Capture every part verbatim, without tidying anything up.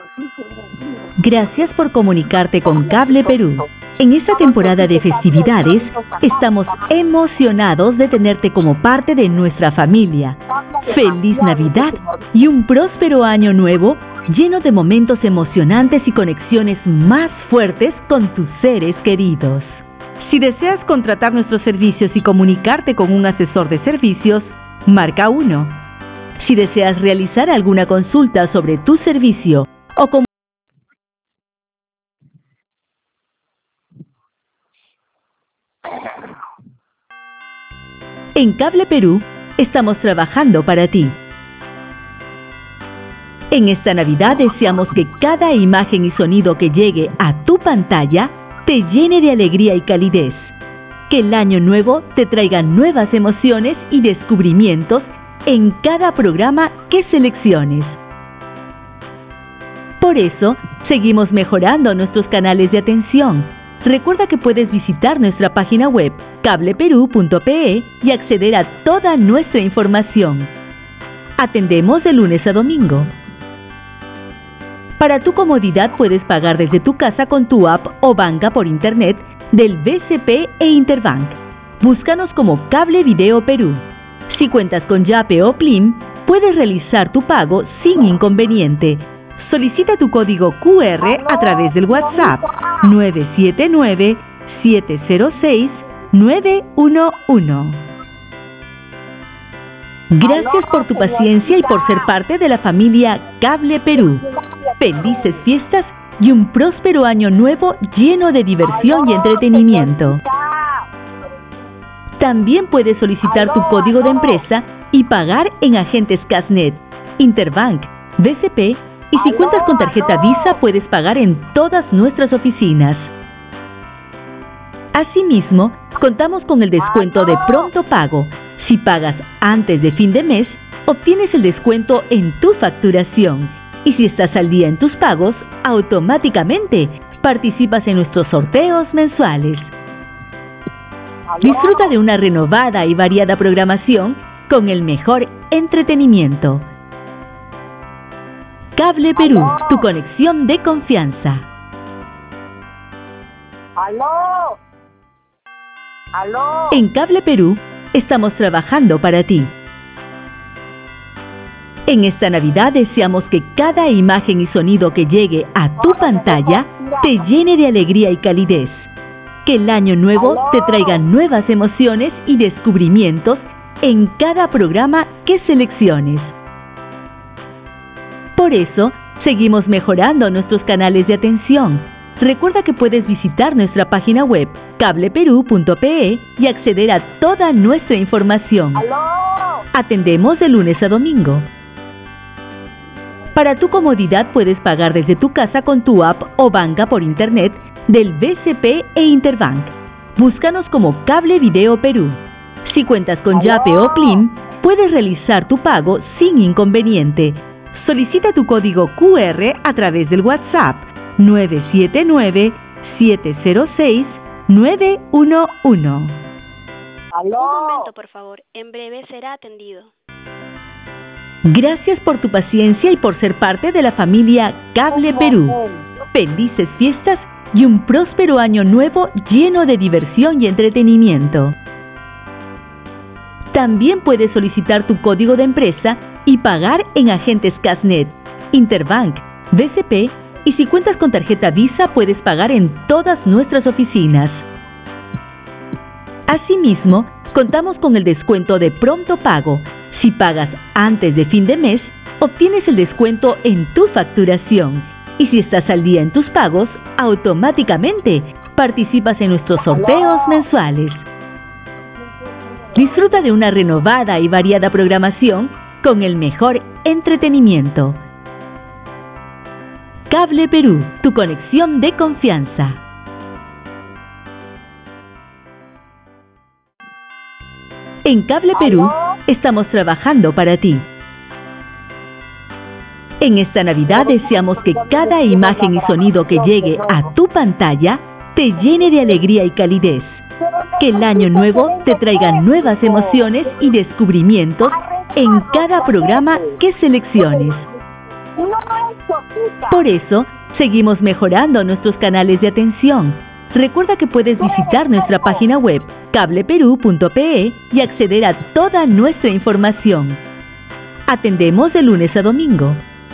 Gracias por comunicarte con Cable Perú. En esta temporada de festividades, estamos emocionados de tenerte como parte de nuestra familia. ¡Feliz Navidad y un próspero año nuevo lleno de momentos emocionantes y conexiones más fuertes con tus seres queridos! Si deseas contratar nuestros servicios y comunicarte con un asesor de servicios, marca uno. Si deseas realizar alguna consulta sobre tu servicio o com- En Cable Perú, estamos trabajando para ti. En esta Navidad deseamos que cada imagen y sonido que llegue a tu pantalla te llene de alegría y calidez. Que el año nuevo te traiga nuevas emociones y descubrimientos en cada programa que selecciones. Por eso, seguimos mejorando nuestros canales de atención. Recuerda que puedes visitar nuestra página web cable perú punto pe y acceder a toda nuestra información. Atendemos de lunes a domingo. Para tu comodidad puedes pagar desde tu casa con tu app o banca por internet del B C P e Interbank. Búscanos como Cable Video Perú. Si cuentas con Yape o Plim, puedes realizar tu pago sin inconveniente. Solicita tu código Q R a través del WhatsApp nueve siete nueve, siete cero seis, nueve uno uno. Gracias por tu paciencia y por ser parte de la familia Cable Perú. Felices fiestas y un próspero año nuevo lleno de diversión y entretenimiento. También puedes solicitar tu código de empresa y pagar en agentes Casnet, Interbank, B C P y si cuentas con tarjeta Visa puedes pagar en todas nuestras oficinas. Asimismo, contamos con el descuento de pronto pago. Si pagas antes de fin de mes, obtienes el descuento en tu facturación. Y si estás al día en tus pagos, automáticamente participas en nuestros sorteos mensuales. Disfruta de una renovada y variada programación con el mejor entretenimiento. Cable Perú, tu conexión de confianza. ¡Aló! ¡Aló! En Cable Perú, estamos trabajando para ti. En esta Navidad deseamos que cada imagen y sonido que llegue a tu pantalla te llene de alegría y calidez. Que el año nuevo te traiga nuevas emociones y descubrimientos en cada programa que selecciones. Por eso, seguimos mejorando nuestros canales de atención. Recuerda que puedes visitar nuestra página web cable perú punto pe y acceder a toda nuestra información. Atendemos de lunes a domingo. Para tu comodidad puedes pagar desde tu casa con tu app o banca por internet del B C P e Interbank. Búscanos como Cable Video Perú. Si cuentas con Yape o Plim, puedes realizar tu pago sin inconveniente. Solicita tu código Q R a través del WhatsApp nueve siete nueve, siete cero seis, nueve uno uno. ¡Aló! Un momento, por favor. En breve será atendido. Gracias por tu paciencia y por ser parte de la familia Cable Perú. Felices fiestas y un próspero año nuevo lleno de diversión y entretenimiento. También puedes solicitar tu código de empresa y pagar en agentes Casnet, Interbank, B C P y si cuentas con tarjeta Visa puedes pagar en todas nuestras oficinas. Asimismo, contamos con el descuento de pronto pago. Si pagas antes de fin de mes, obtienes el descuento en tu facturación. Y si estás al día en tus pagos, automáticamente participas en nuestros sorteos mensuales. Disfruta de una renovada y variada programación con el mejor entretenimiento. Cable Perú, tu conexión de confianza. En Cable Perú, estamos trabajando para ti. En esta Navidad deseamos que cada imagen y sonido que llegue a tu pantalla te llene de alegría y calidez. Que el año nuevo te traiga nuevas emociones y descubrimientos en cada programa que selecciones. No, Sofita. Por eso, seguimos mejorando nuestros canales de atención. Recuerda que puedes visitar nuestra página web cable perú punto pe y acceder a toda nuestra información. Atendemos de lunes a domingo.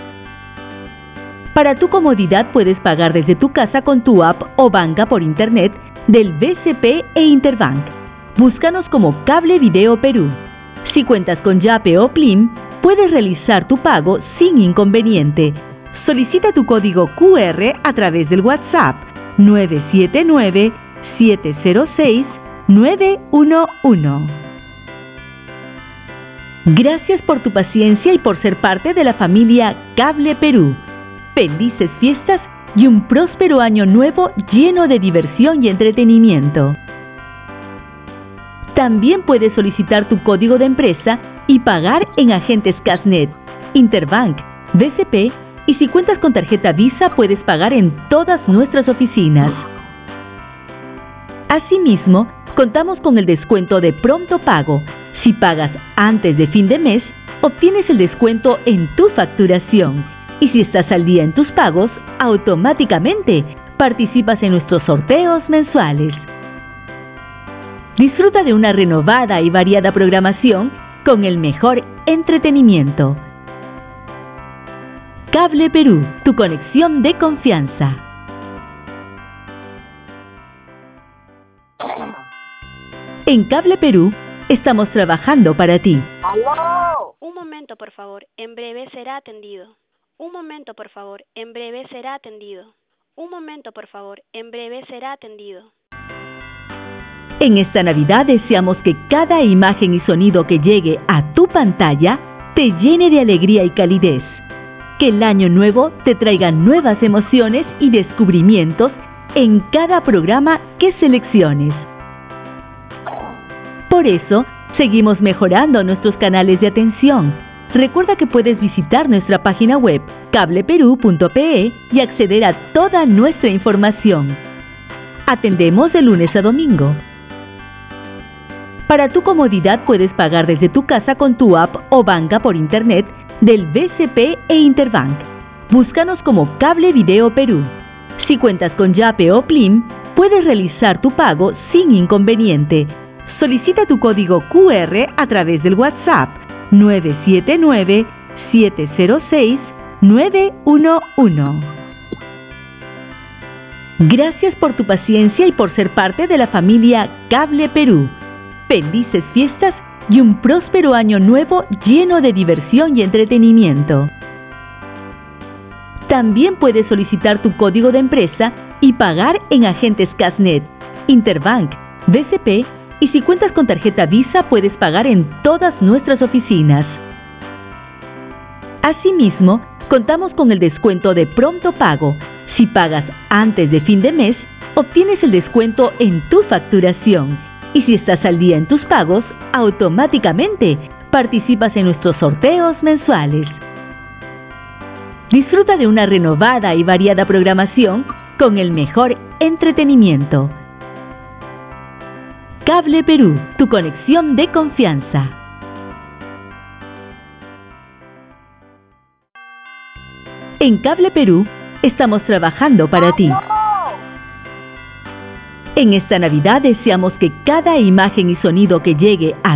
Para tu comodidad puedes pagar desde tu casa con tu app o banca por internet del B C P e Interbank. Búscanos como Cable Video Perú. Si cuentas con Yape o Plim, puedes realizar tu pago sin inconveniente. Solicita tu código Q R a través del WhatsApp nueve siete nueve, siete cero seis, nueve uno uno. Gracias por tu paciencia y por ser parte de la familia Cable Perú. Felices fiestas y un próspero año nuevo lleno de diversión y entretenimiento. También puedes solicitar tu código de empresa y pagar en agentes Casnet, Interbank, B C P y si cuentas con tarjeta Visa puedes pagar en todas nuestras oficinas. Asimismo, contamos con el descuento de pronto pago. Si pagas antes de fin de mes, obtienes el descuento en tu facturación. Y si estás al día en tus pagos, automáticamente participas en nuestros sorteos mensuales. Disfruta de una renovada y variada programación con el mejor entretenimiento. Cable Perú, tu conexión de confianza. En Cable Perú, estamos trabajando para ti. ¡Aló! Un momento, por favor. En breve será atendido. Un momento, por favor. En breve será atendido. Un momento, por favor. En breve será atendido. En esta Navidad deseamos que cada imagen y sonido que llegue a tu pantalla te llene de alegría y calidez. Que el año nuevo te traiga nuevas emociones y descubrimientos en cada programa que selecciones. Por eso, seguimos mejorando nuestros canales de atención. Recuerda que puedes visitar nuestra página web cable perú punto pe y acceder a toda nuestra información. Atendemos de lunes a domingo. Para tu comodidad puedes pagar desde tu casa con tu app o banca por internet del B C P e Interbank. Búscanos como Cable Video Perú. Si cuentas con Yape o Plim, puedes realizar tu pago sin inconveniente. Solicita tu código Q R a través del WhatsApp nueve siete nueve, siete cero seis, nueve uno uno. Gracias por tu paciencia y por ser parte de la familia Cable Perú. Felices fiestas y un próspero año nuevo lleno de diversión y entretenimiento. También puedes solicitar tu código de empresa y pagar en agentes Casnet, Interbank, B C P y si cuentas con tarjeta Visa puedes pagar en todas nuestras oficinas. Asimismo, contamos con el descuento de pronto pago. Si pagas antes de fin de mes, obtienes el descuento en tu facturación. Y si estás al día en tus pagos, automáticamente participas en nuestros sorteos mensuales. Disfruta de una renovada y variada programación con el mejor entretenimiento. Cable Perú, tu conexión de confianza. En Cable Perú, estamos trabajando para ti. En esta Navidad deseamos que cada imagen y sonido que llegue a